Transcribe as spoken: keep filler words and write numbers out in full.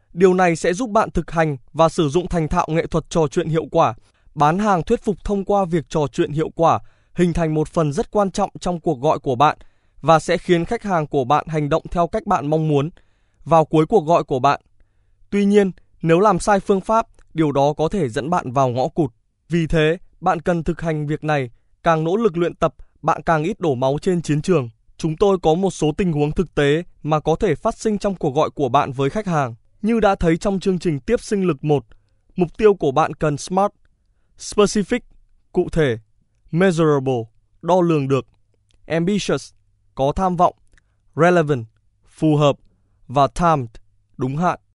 Điều này sẽ giúp bạn thực hành và sử dụng thành thạo nghệ thuật trò chuyện hiệu quả. Bán hàng thuyết phục thông qua việc trò chuyện hiệu quả hình thành một phần rất quan trọng trong cuộc gọi của bạn và sẽ khiến khách hàng của bạn hành động theo cách bạn mong muốn vào cuối cuộc gọi của bạn. Tuy nhiên, nếu làm sai phương pháp, điều đó có thể dẫn bạn vào ngõ cụt. Vì thế, bạn cần thực hành việc này. Càng nỗ lực luyện tập, bạn càng ít đổ máu trên chiến trường. Chúng tôi có một số tình huống thực tế mà có thể phát sinh trong cuộc gọi của bạn với khách hàng. Như đã thấy trong chương trình tiếp sinh lực một, mục tiêu của bạn cần SMART: Specific, cụ thể; Measurable, đo lường được; Ambitious, có tham vọng; Relevant, phù hợp; và Timed, đúng hạn.